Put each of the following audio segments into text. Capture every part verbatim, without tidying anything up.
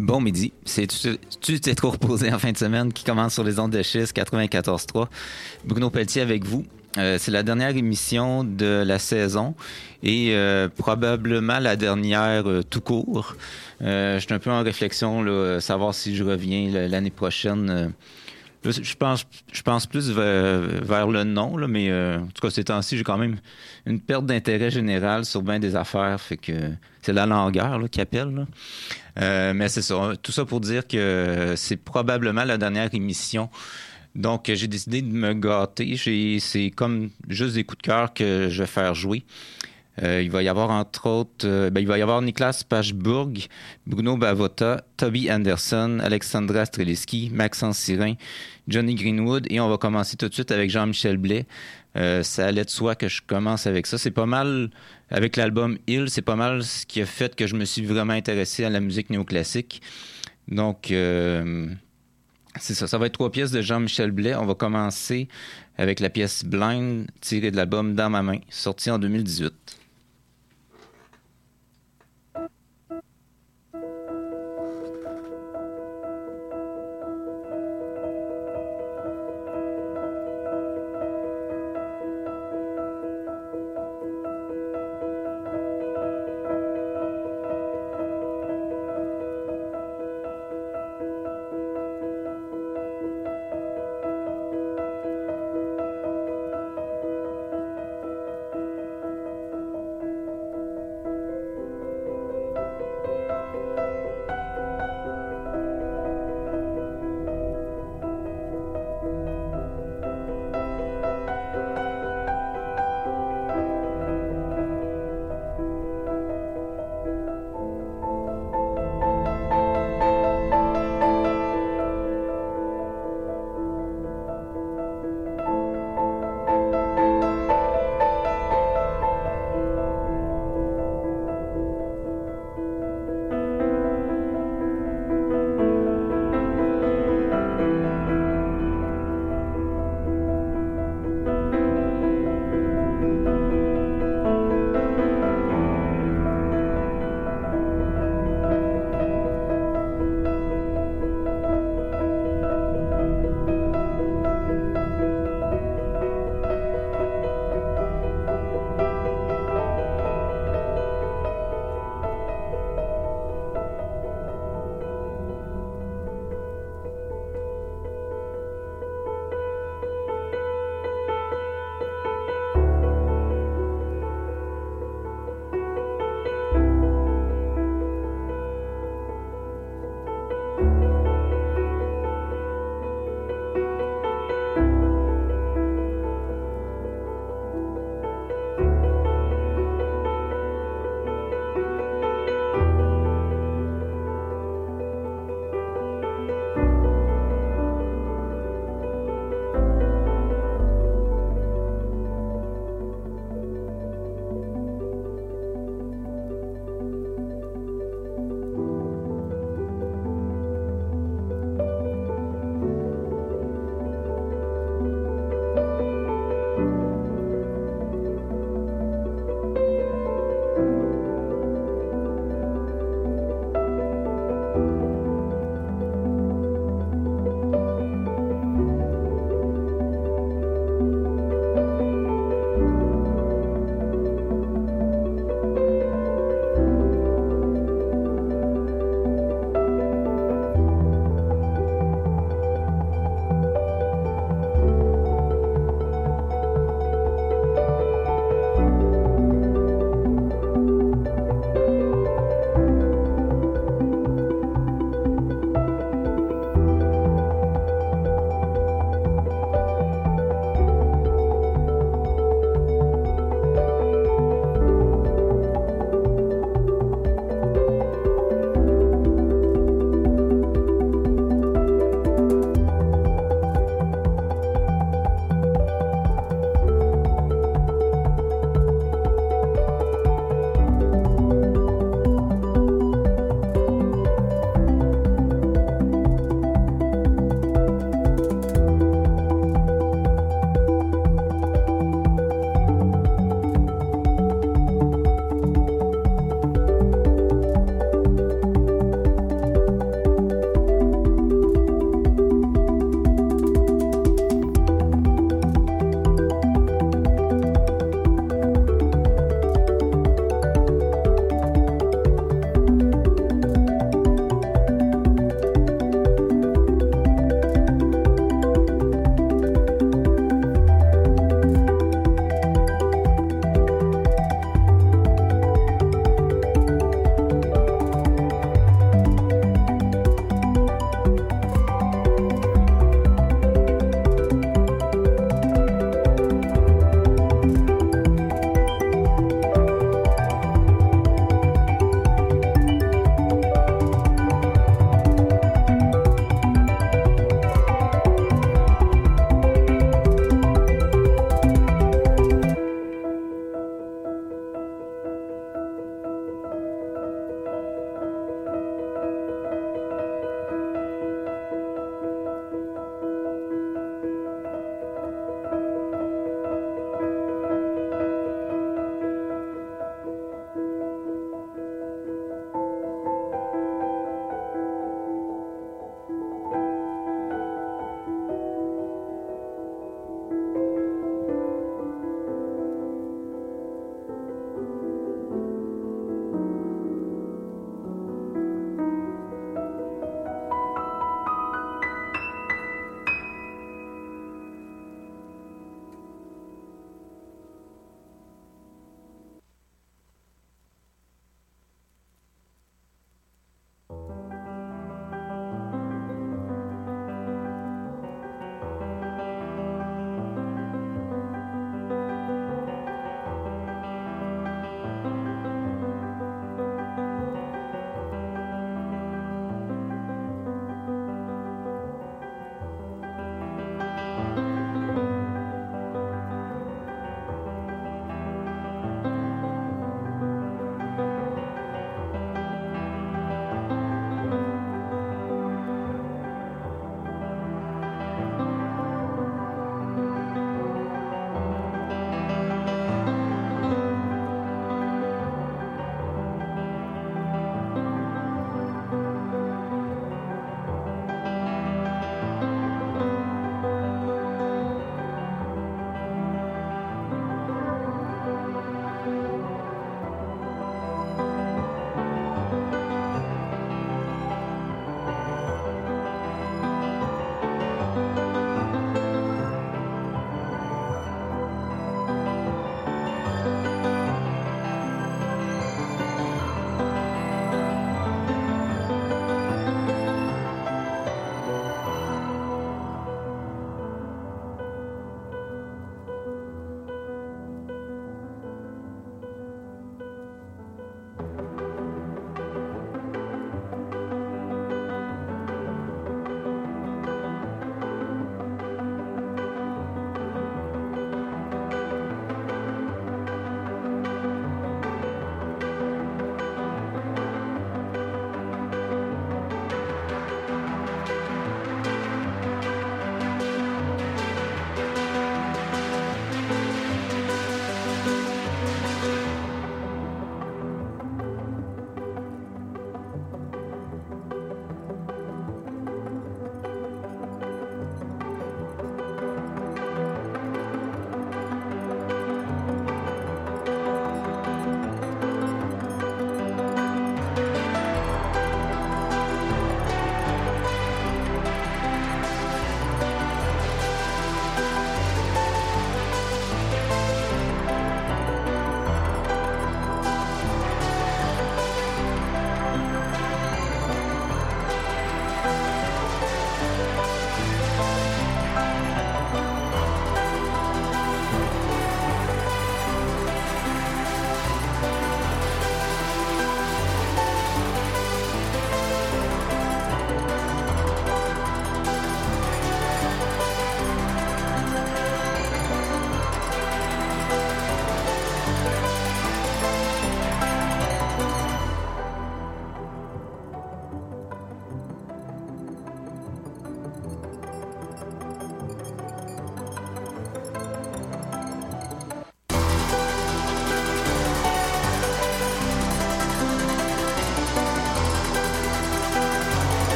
Bon midi, c'est Tu tu t'es trop reposé en fin de semaine qui commence sur les ondes de Chiz quatre-vingt-quatorze trois. Bruno Pelletier avec vous. Euh, c'est la dernière émission de la saison et euh, probablement la dernière euh, tout court. Euh, je suis un peu en réflexion, là, savoir si je reviens là, l'année prochaine. Euh, là, je pense, je pense plus vers, vers le non, là, mais euh, en tout cas, ces temps-ci, j'ai quand même une perte d'intérêt général sur bien des affaires. Fait que c'est la langueur là, qui appelle. Là. Euh, mais c'est ça. Tout ça pour dire que c'est probablement la dernière émission. Donc, j'ai décidé de me gâter. J'ai, c'est comme juste des coups de cœur que je vais faire jouer. Euh, il va y avoir, entre autres, euh, ben, il va y avoir Niklas Pachbourg, Bruno Bavota, Toby Anderson, Alexandra Streliski, Maxence Sirin, Johnny Greenwood. Et on va commencer tout de suite avec Jean-Michel Blais. Euh, ça allait de soi que je commence avec ça. C'est pas mal, avec l'album Hill, c'est pas mal ce qui a fait que je me suis vraiment intéressé à la musique néoclassique. Donc, euh, c'est ça. Ça va être trois pièces de Jean-Michel Blais. On va commencer avec la pièce Blind, tirée de l'album Dans ma main, sorti en deux mille dix-huit.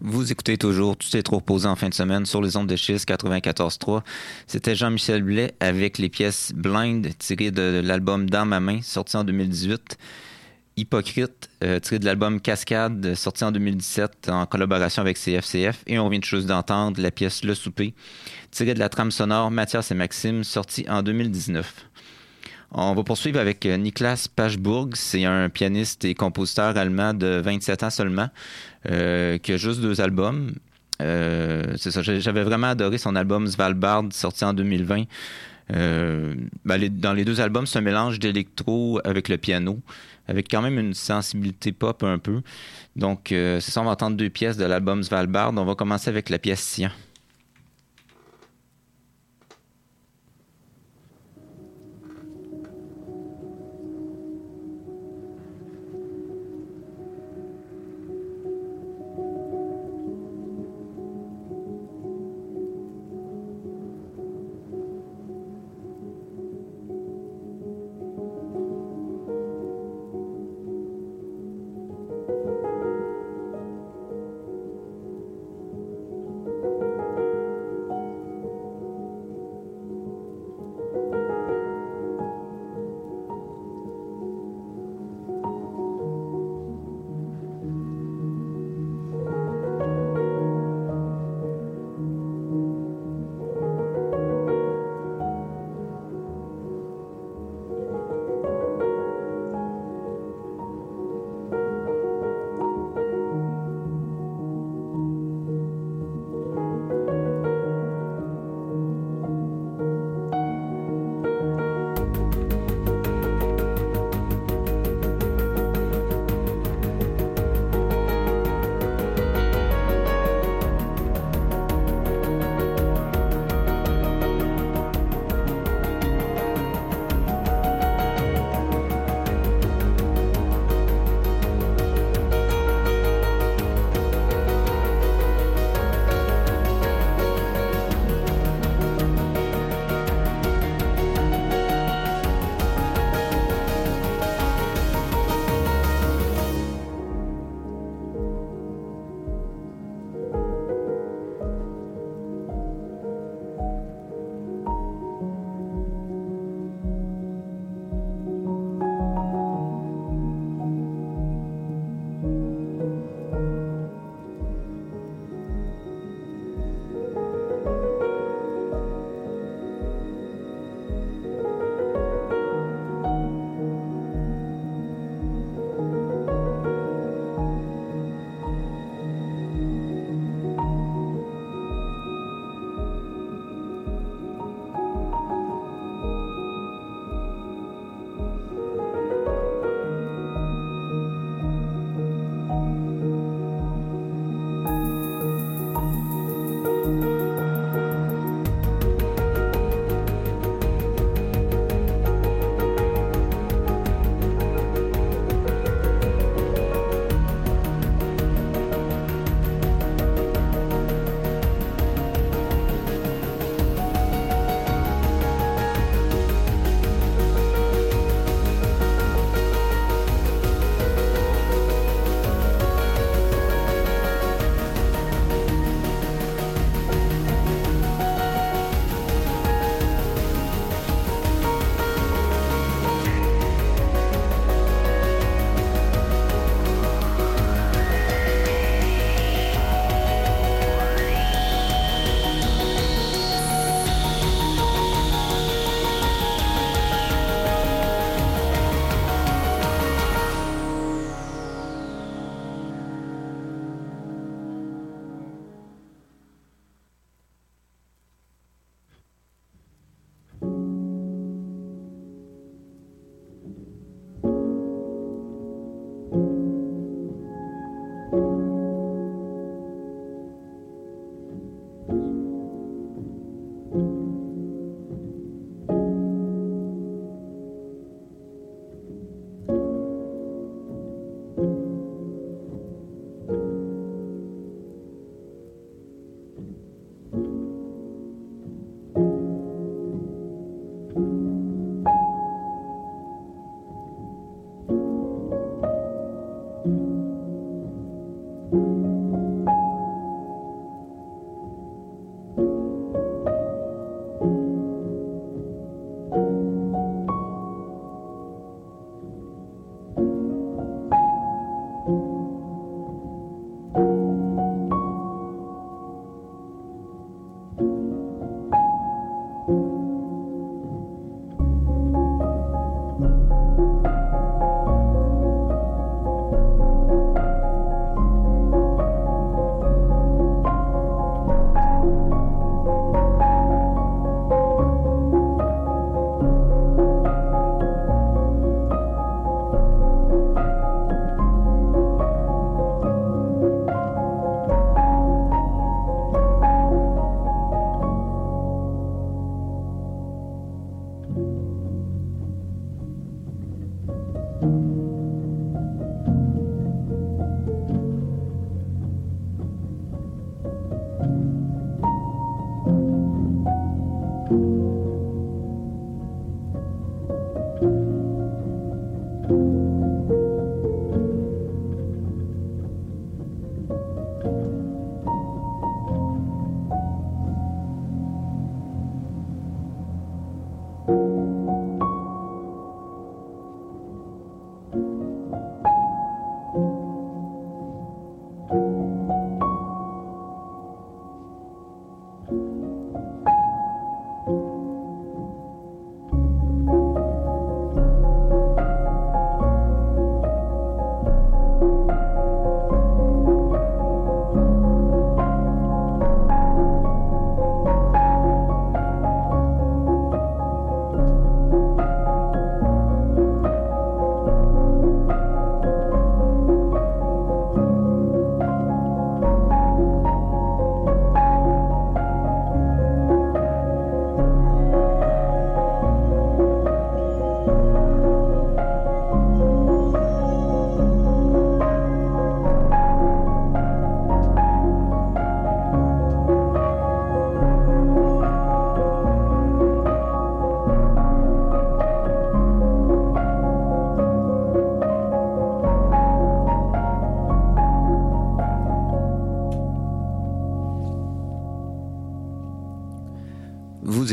Vous écoutez toujours Tout est trop reposé en fin de semaine sur les ondes de Chiz quatre-vingt-quatorze trois. C'était Jean-Michel Blais avec les pièces Blind tirées de l'album Dans ma main, sorti en deux mille dix-huit. Hypocrite, euh, tiré de l'album Cascade, sorti en deux mille dix-sept en collaboration avec C F C F. Et on vient de juste d'entendre la pièce Le Souper, tirée de la trame sonore Mathias et Maxime, sorti en deux mille dix-neuf. On va poursuivre avec Niklas Pachburg. C'est un pianiste et compositeur allemand de vingt-sept ans seulement, euh, qui a juste deux albums. Euh, c'est ça, j'avais vraiment adoré son album Svalbard, sorti en deux mille vingt. Euh, ben les, dans les deux albums, c'est un mélange d'électro avec le piano, avec quand même une sensibilité pop un peu. Donc, euh, c'est ça, on va entendre deux pièces de l'album Svalbard. On va commencer avec la pièce Cyan.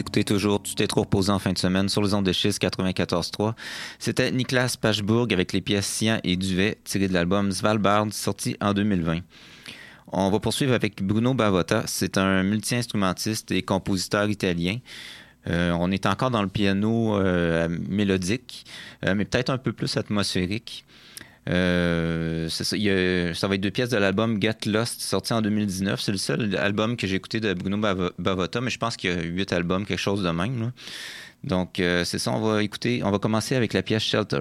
écoutez toujours Tu t'es trop reposé en fin de semaine sur les ondes de Chiz quatre-vingt-quatorze trois. C'était Niklas Pachbourg avec les pièces Cyan et Duvet tirées de l'album Svalbard sorti en deux mille vingt. On va poursuivre avec Bruno Bavotta. C'est un multi-instrumentiste et compositeur italien. Euh, on est encore dans le piano euh, mélodique, euh, mais peut-être un peu plus atmosphérique. Euh, c'est ça, il y a, ça va être deux pièces de l'album Get Lost, sorti en deux mille dix-neuf. C'est le seul album que j'ai écouté de Bruno Bav- Bavotta, mais je pense qu'il y a huit albums, quelque chose de même, là. Donc, euh, c'est ça, on va écouter. On va commencer avec la pièce Shelter.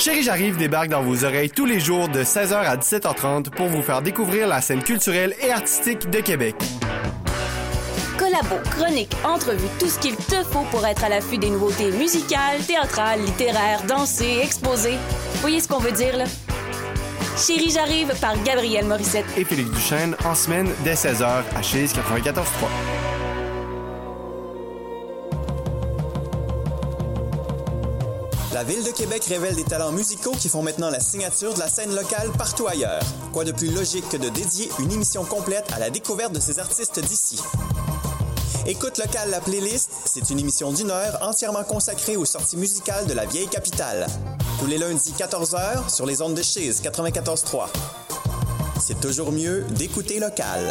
Chérie J'arrive débarque dans vos oreilles tous les jours de seize heures à dix-sept heures trente pour vous faire découvrir la scène culturelle et artistique de Québec. Collabo, chroniques, entrevues, tout ce qu'il te faut pour être à l'affût des nouveautés musicales, théâtrales, littéraires, dansées, exposées. Voyez ce qu'on veut dire, là? Chérie J'arrive par Gabrielle Morissette et Félix Duchesne en semaine dès seize heures à Chase quatre-vingt-quatorze trois. La Ville de Québec révèle des talents musicaux qui font maintenant la signature de la scène locale partout ailleurs. Quoi de plus logique que de dédier une émission complète à la découverte de ces artistes d'ici? Écoute local la playlist, c'est une émission d'une heure entièrement consacrée aux sorties musicales de la vieille capitale. Tous les lundis quatorze heures sur les ondes de Chase quatre-vingt-quatorze trois. C'est toujours mieux d'écouter local.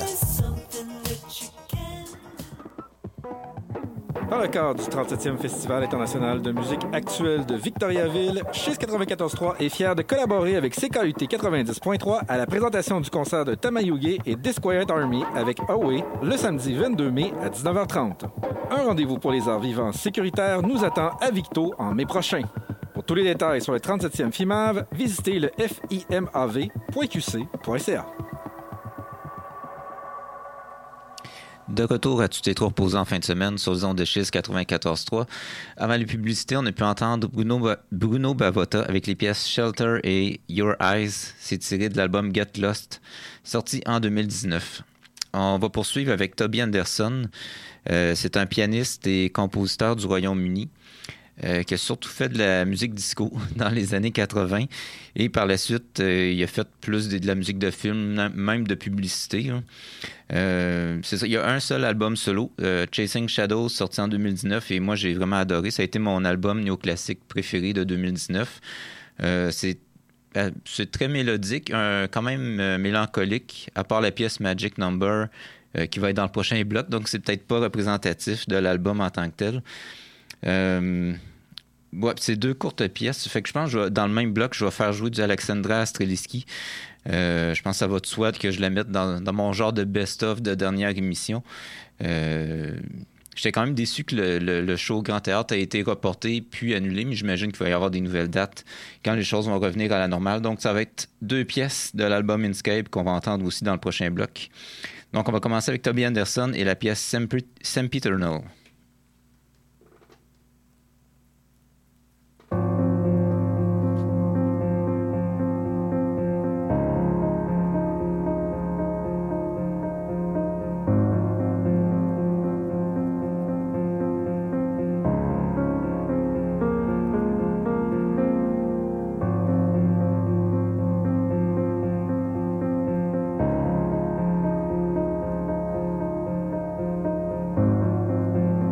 Dans le cadre du trente-septième Festival international de musique actuelle de Victoriaville, Chase quatre-vingt-quatorze trois est fier de collaborer avec C K U T quatre-vingt-dix point trois à la présentation du concert de Tamayuge et Disquiet Army avec Away le samedi vingt-deux mai à dix-neuf heures trente. Un rendez-vous pour les arts vivants sécuritaires nous attend à Victo en mai prochain. Pour tous les détails sur le trente-septième FIMAV, visitez le f i m a v point q c point c a. De retour à Tout est trop reposé en fin de semaine sur les ondes de Chise quatre-vingt-quatorze trois. Avant les publicités, on a pu entendre Bruno, ba- Bruno Bavotta avec les pièces Shelter et Your Eyes. C'est tiré de l'album Get Lost, sorti en deux mille dix-neuf. On va poursuivre avec Toby Anderson. Euh, c'est un pianiste et compositeur du Royaume-Uni. Euh, qui a surtout fait de la musique disco dans les années quatre-vingts. Et par la suite, euh, il a fait plus de, de la musique de film, même de publicité. Hein. Euh, c'est ça. Il y a un seul album solo, euh, Chasing Shadows, sorti en deux mille dix-neuf. Et moi, j'ai vraiment adoré. Ça a été mon album néoclassique préféré de deux mille dix-neuf. Euh, c'est, euh, c'est très mélodique, euh, quand même euh, mélancolique, à part la pièce Magic Number, euh, qui va être dans le prochain bloc. Donc, c'est peut-être pas représentatif de l'album en tant que tel. Euh, ouais, c'est deux courtes pièces. Fait que je pense que je vais, dans le même bloc, je vais faire jouer du Alexandra Streliski. Euh, je pense que ça va de soi que je la mette dans, dans mon genre de best-of de dernière émission. Euh, j'étais quand même déçu que le, le, le show Grand Théâtre a été reporté puis annulé, mais j'imagine qu'il va y avoir des nouvelles dates quand les choses vont revenir à la normale. Donc, ça va être deux pièces de l'album Inscape qu'on va entendre aussi dans le prochain bloc. Donc, on va commencer avec Toby Anderson et la pièce Sempiternal. Thank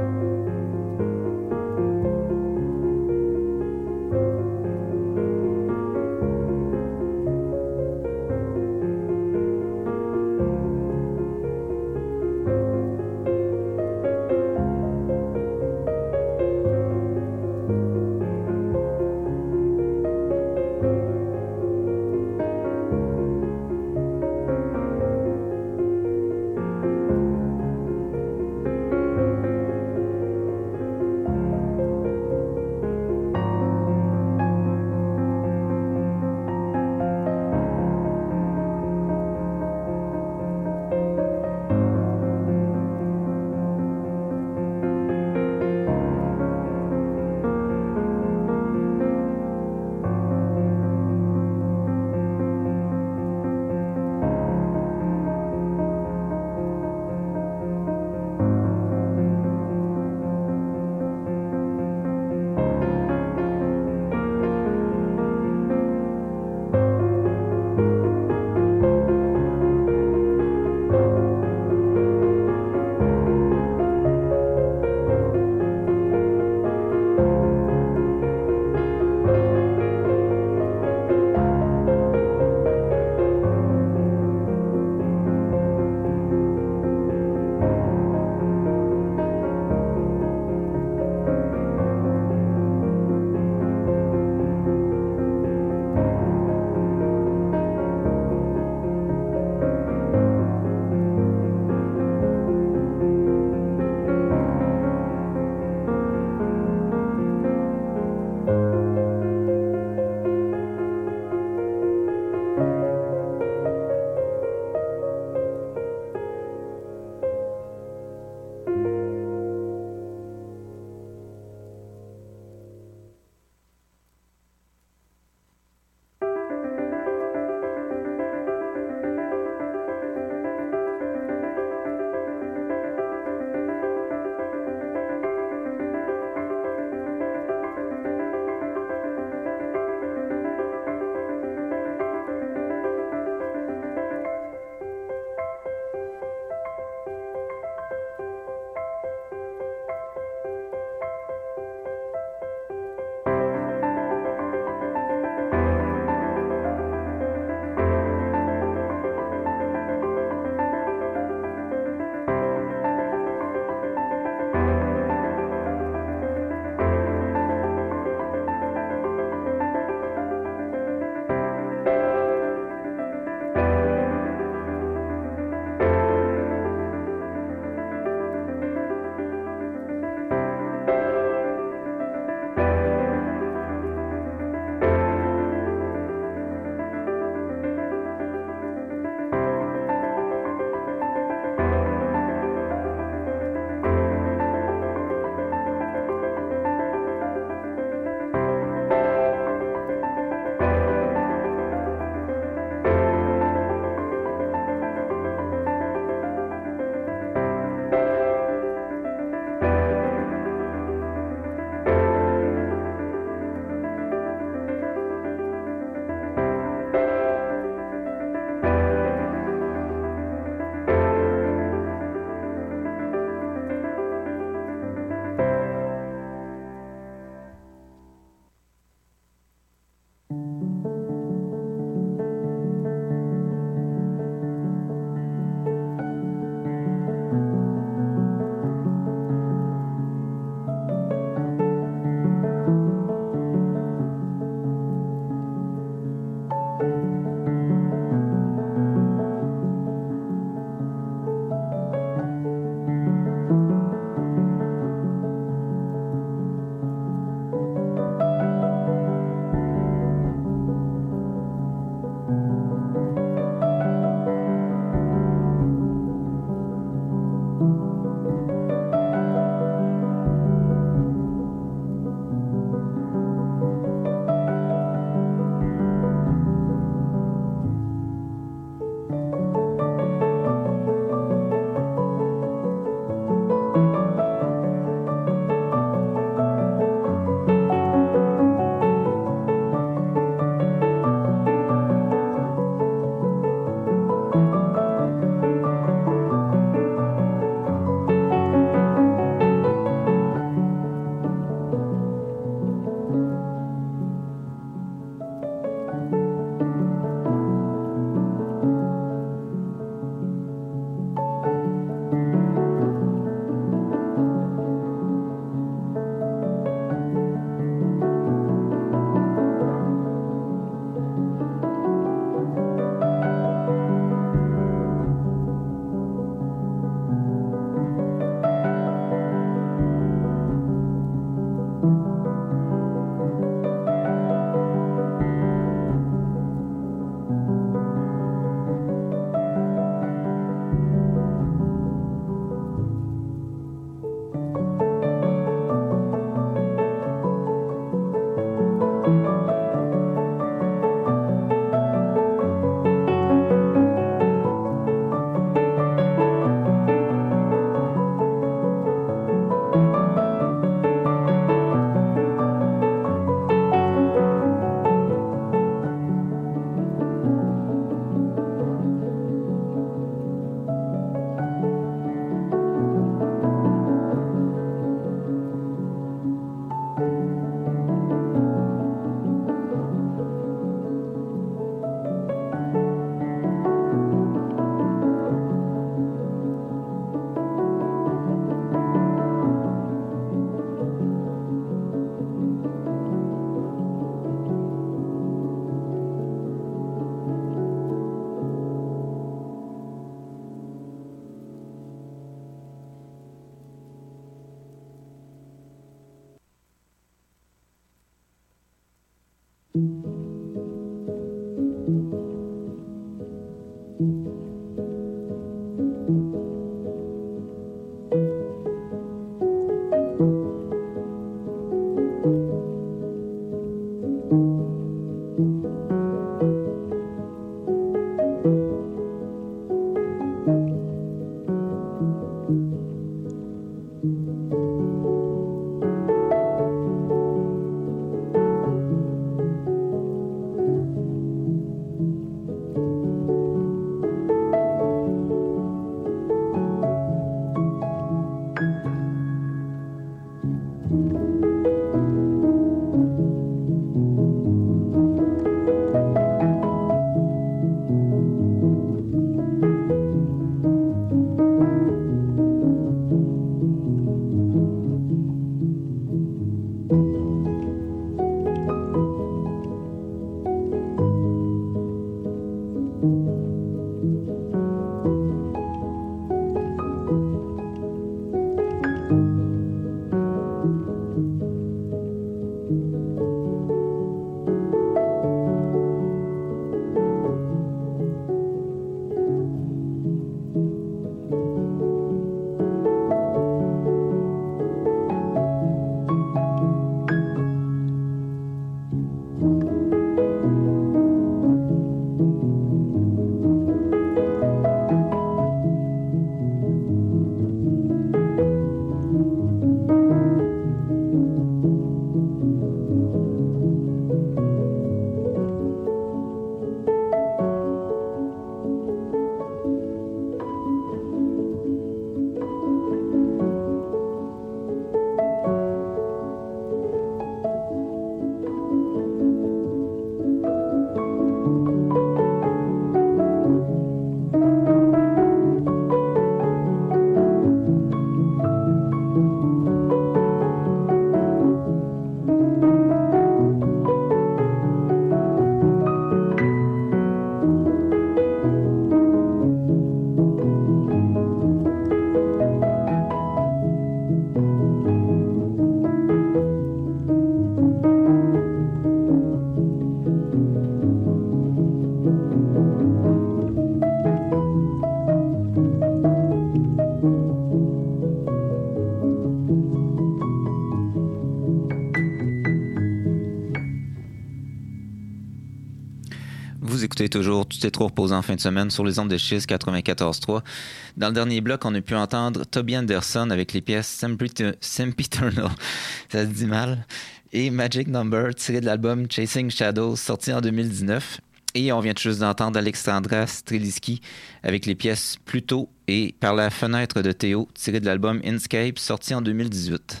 Vous écoutez toujours Tout est trop reposant en fin de semaine sur les ondes de Chiz quatre-vingt-quatorze trois. Dans le dernier bloc, on a pu entendre Toby Anderson avec les pièces Sempiternal, ça se dit mal, et Magic Number, tiré de l'album Chasing Shadows, sorti en deux mille dix-neuf. Et on vient tout juste d'entendre Alexandra Streliski avec les pièces Pluto et Par la fenêtre de Théo, tiré de l'album Inscape, sorti en deux mille dix-huit.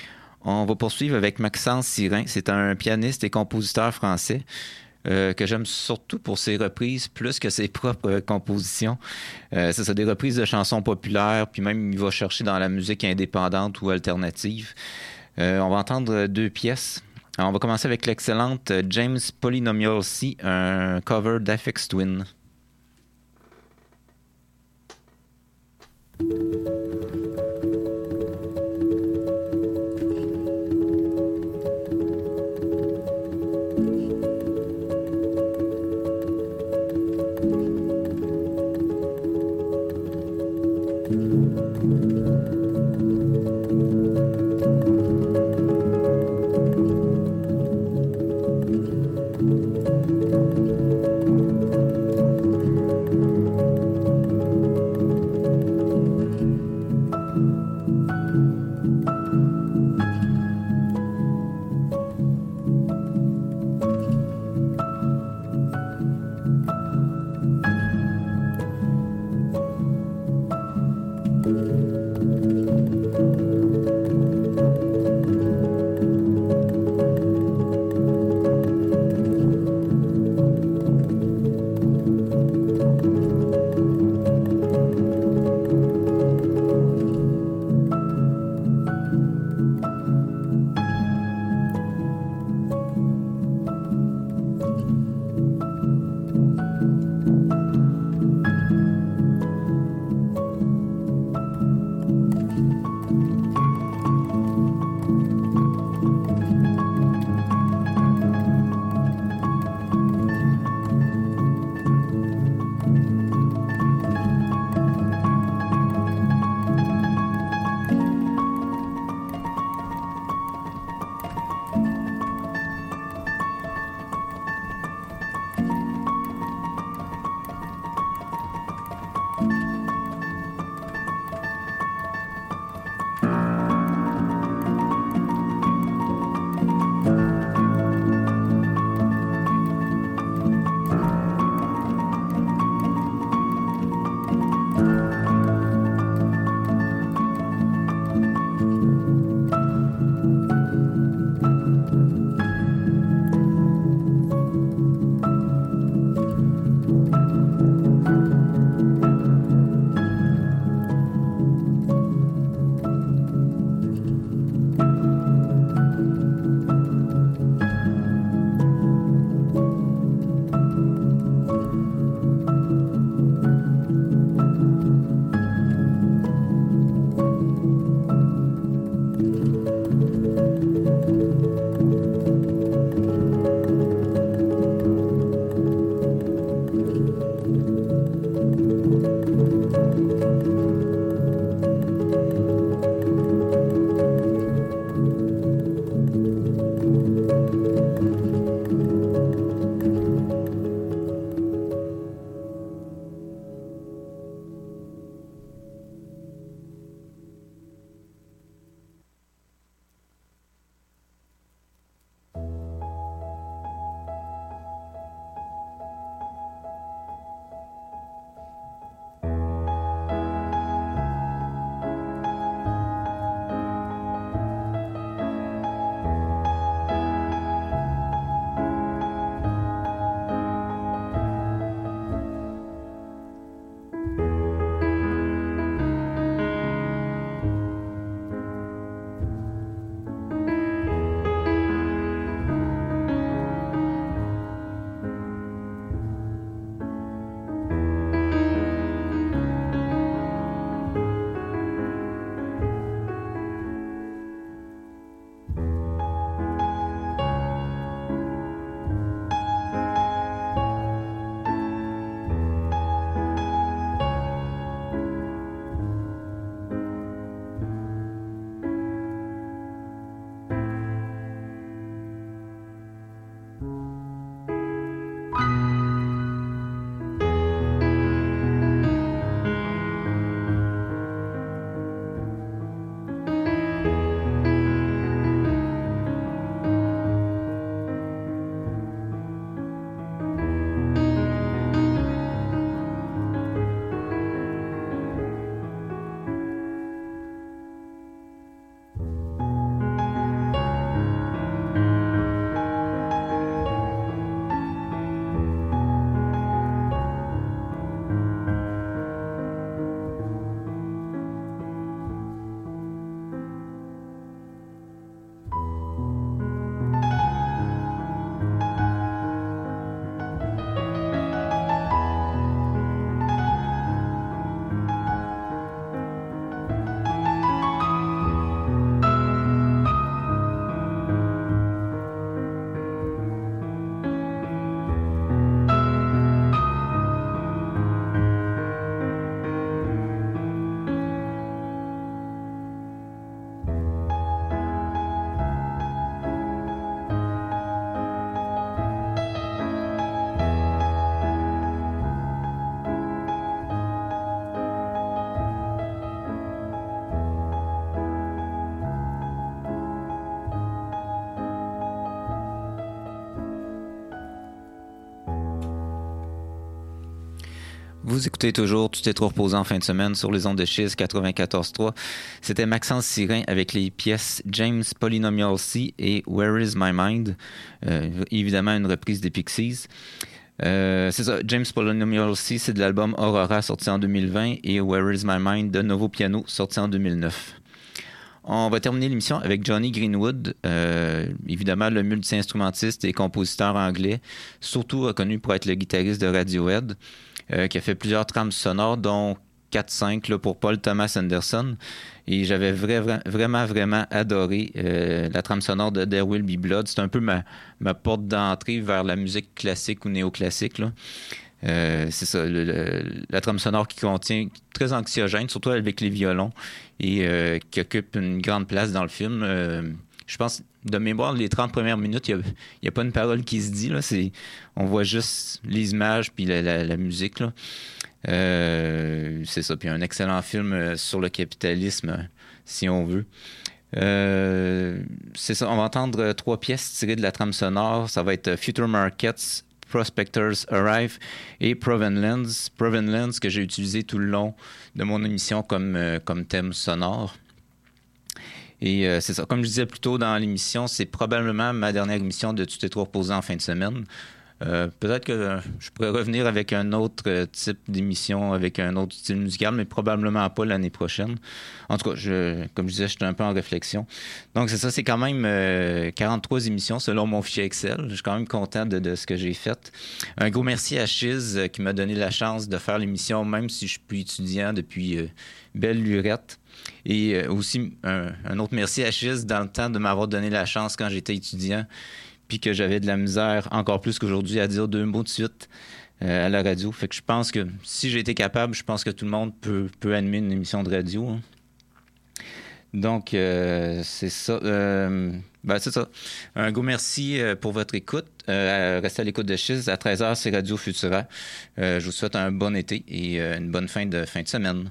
On va poursuivre avec Maxence Sirin. C'est un pianiste et compositeur français euh, que j'aime surtout pour ses reprises plus que ses propres euh, compositions. Euh, c'est ça, des reprises de chansons populaires, puis même il va chercher dans la musique indépendante ou alternative. Euh, on va entendre deux pièces. Alors, on va commencer avec l'excellente James Polynomial C, un cover d'Aphex Twin. Thank Vous écoutez toujours Tout est trop reposé en fin de semaine sur les ondes de Chiz quatre-vingt-quatorze point trois. C'était Maxence Sirin avec les pièces James Polynomial C et Where is my mind? Euh, évidemment, une reprise des Pixies. Euh, c'est ça, James Polynomial C, c'est de l'album Aurora sorti en deux mille vingt et Where is my mind de Novo Piano sorti en deux mille neuf. On va terminer l'émission avec Jonny Greenwood, euh, évidemment le multi-instrumentiste et compositeur anglais, surtout reconnu pour être le guitariste de Radiohead. Euh, qui a fait plusieurs trames sonores, dont quatre cinq là, pour Paul Thomas Anderson. Et j'avais vra- vra- vraiment, vraiment adoré euh, la trame sonore de There Will Be Blood. C'est un peu ma, ma porte d'entrée vers la musique classique ou néoclassique. Là. Euh, c'est ça, le, le, la trame sonore qui contient, très anxiogène, surtout avec les violons, et euh, qui occupe une grande place dans le film. Euh, je pense, de mémoire, les trente premières minutes, il n'y a, a pas une parole qui se dit. Là, c'est, on voit juste les images puis la, la, la musique. Là. Euh, c'est ça. Puis un excellent film sur le capitalisme, si on veut. Euh, c'est ça. On va entendre trois pièces tirées de la trame sonore. Ça va être Future Markets, Prospectors Arrive et Provenlands. Provenlands que j'ai utilisé tout le long de mon émission comme, comme thème sonore. Et euh, c'est ça. Comme je disais plus tôt dans l'émission, c'est probablement ma dernière émission de Tout est trop reposé en fin de semaine. Euh, peut-être que euh, je pourrais revenir avec un autre euh, type d'émission, avec un autre style musical, mais probablement pas l'année prochaine. En tout cas, je, comme je disais, j'étais un peu en réflexion. Donc c'est ça, c'est quand même euh, quarante-trois émissions selon mon fichier Excel. Je suis quand même content de, de ce que j'ai fait. Un gros merci à Chiz euh, qui m'a donné la chance de faire l'émission, même si je suis plus étudiant depuis euh, belle lurette. Et euh, aussi, un, un autre merci à Chiz dans le temps de m'avoir donné la chance quand j'étais étudiant, puis que j'avais de la misère, encore plus qu'aujourd'hui, à dire deux mots de suite euh, à la radio. Fait que je pense que si j'ai été capable, je pense que tout le monde peut, peut animer une émission de radio. Hein. Donc, euh, c'est ça. Euh, ben, c'est ça. Un gros merci euh, pour votre écoute. Euh, restez à l'écoute de Chiz. À treize heures, c'est Radio Futura. Euh, je vous souhaite un bon été et euh, une bonne fin de, fin de semaine.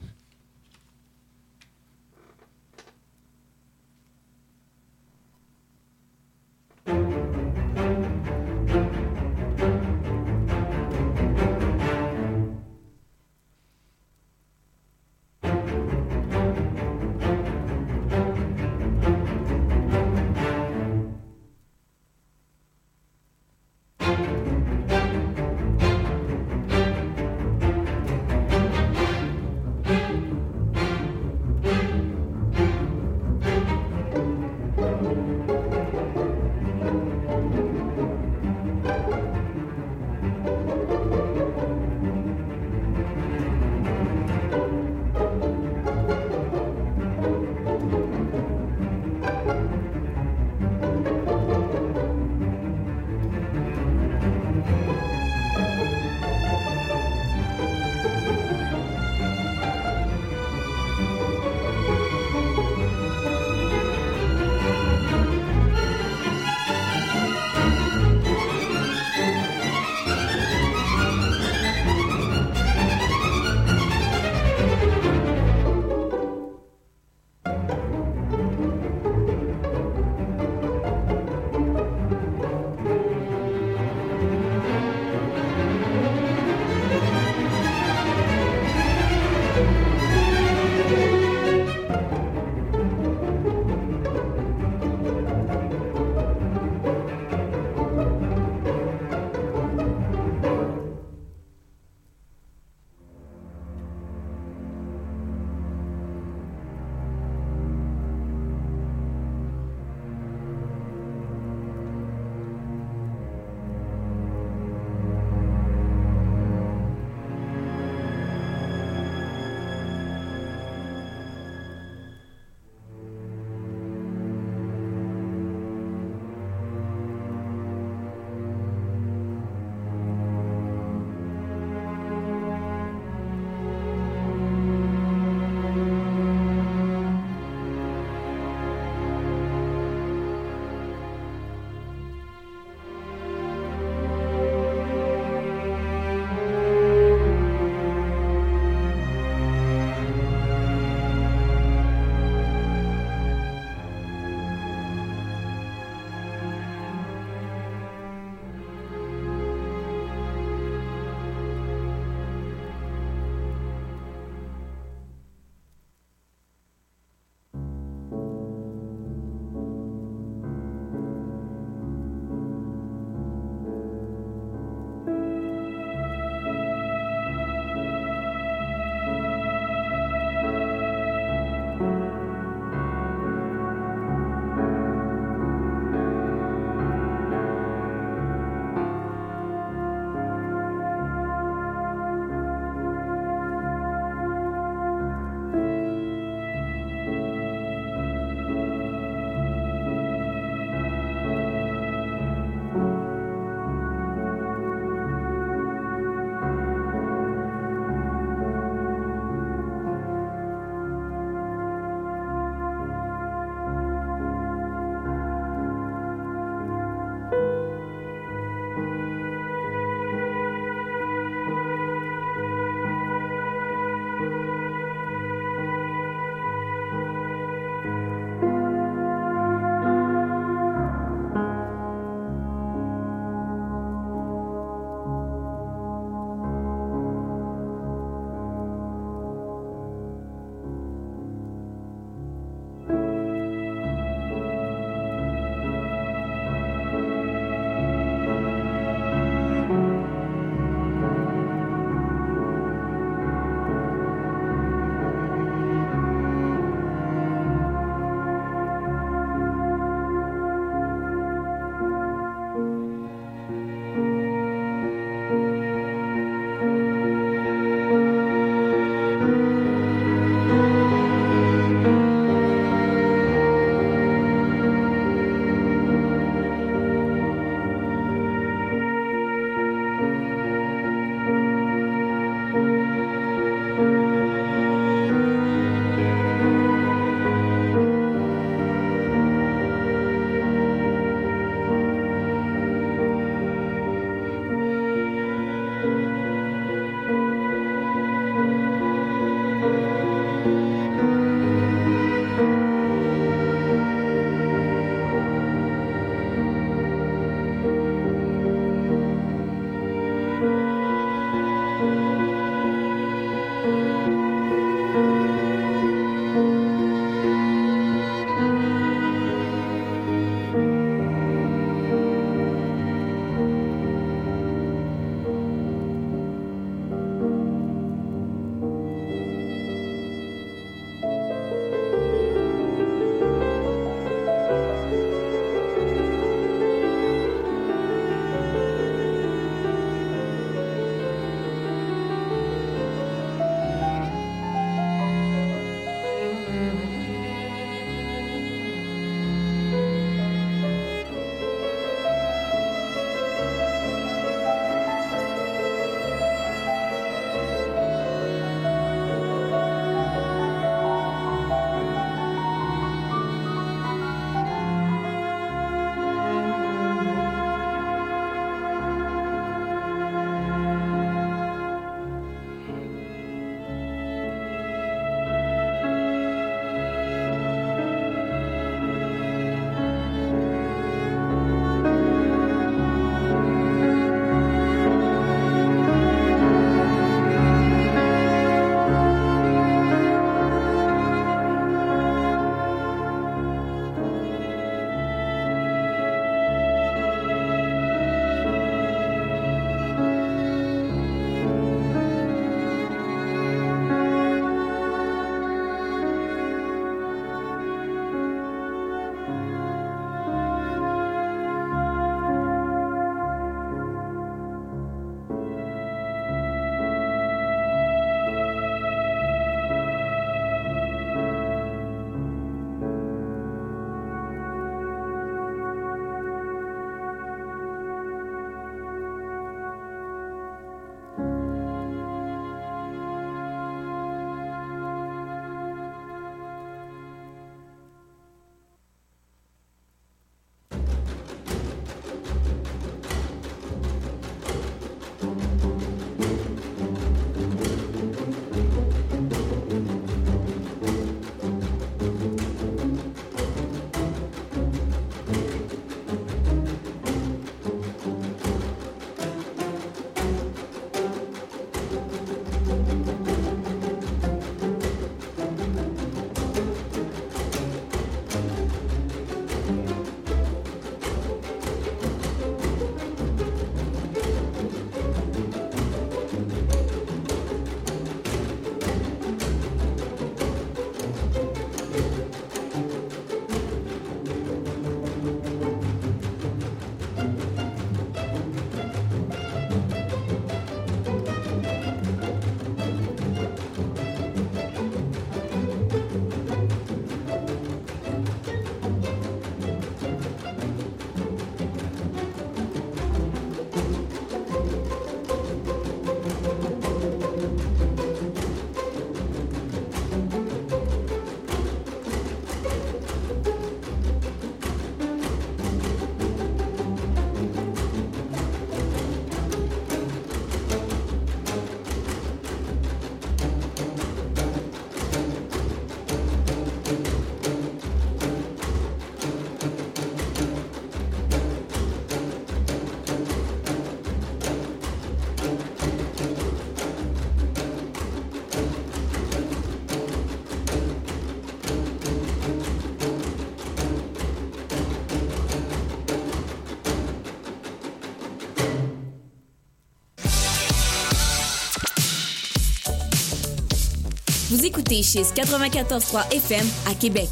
Vous écoutez Chiz quatre-vingt-quatorze trois F M à Québec.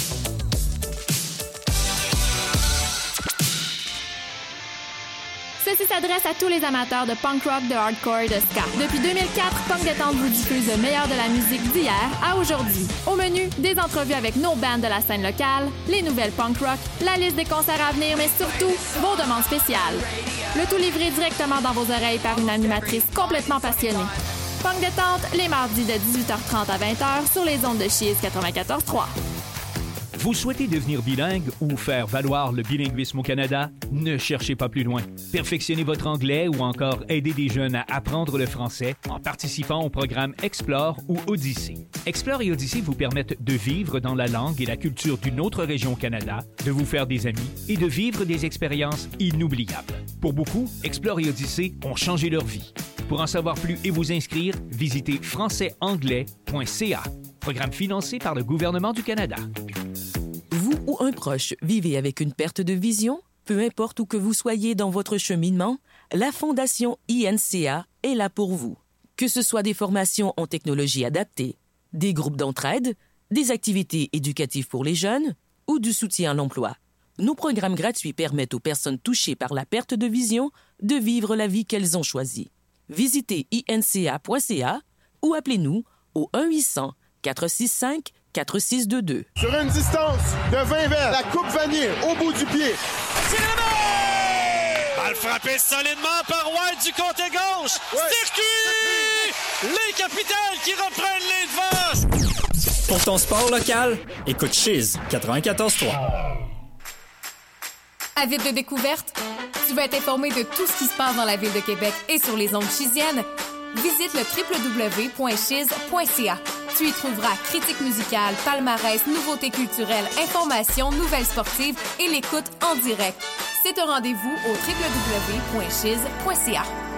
Ceci s'adresse à tous les amateurs de punk rock, de hardcore et de ska. Depuis deux mille quatre, Punk Détente vous diffuse le meilleur de la musique d'hier à aujourd'hui. Au menu, des entrevues avec nos bands de la scène locale, les nouvelles punk rock, la liste des concerts à venir, mais surtout, vos demandes spéciales. Le tout livré directement dans vos oreilles par une animatrice complètement passionnée. Punk Détente, les mardis de dix-huit heures trente à vingt heures sur les ondes de Chiz quatre-vingt-quatorze trois. Vous souhaitez devenir bilingue ou faire valoir le bilinguisme au Canada? Ne cherchez pas plus loin. Perfectionnez votre anglais ou encore aidez des jeunes à apprendre le français en participant au programme Explore ou Odyssée. Explore et Odyssée vous permettent de vivre dans la langue et la culture d'une autre région au Canada, de vous faire des amis et de vivre des expériences inoubliables. Pour beaucoup, Explore et Odyssée ont changé leur vie. Pour en savoir plus et vous inscrire, visitez français anglais point c a. Programme financé par le gouvernement du Canada. Vous ou un proche vivez avec une perte de vision? Peu importe où que vous soyez dans votre cheminement, la Fondation I N C A est là pour vous. Que ce soit des formations en technologie adaptée, des groupes d'entraide, des activités éducatives pour les jeunes ou du soutien à l'emploi, nos programmes gratuits permettent aux personnes touchées par la perte de vision de vivre la vie qu'elles ont choisie. Visitez i n c a point c a ou appelez-nous au un huit cents, quatre six cinq, quatre six deux deux. Sur une distance de vingt verres, la coupe vanille au bout du pied. C'est la main! Balle frappée solidement par White du côté gauche. Ouais. Circuit! Les capitales qui reprennent les devants. Pour ton sport local, écoute Chiz quatre-vingt-quatorze trois. Avide de découverte? Tu veux être informé de tout ce qui se passe dans la ville de Québec et sur les ondes chiziennes? Visite le w w w point chiz point c a. Tu y trouveras critiques musicales, palmarès, nouveautés culturelles, informations, nouvelles sportives et l'écoute en direct. C'est un rendez-vous au w w w point chiz point c a.